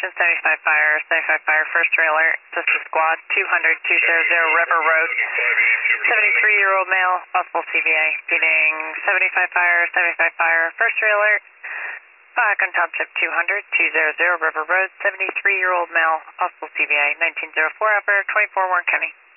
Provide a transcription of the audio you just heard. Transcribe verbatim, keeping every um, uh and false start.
Station, seventy-five Fire, seventy-five Fire, first trailer, this is squad two hundred, two hundred River Road, seventy-three-year-old male, possible C V A, feeding seventy-five Fire, seventy-five Fire, first trailer, Pahokee Township two hundred, two hundred River Road, seventy-three-year-old male, possible C V A, nineteen oh four, operator twenty-four, Warren County.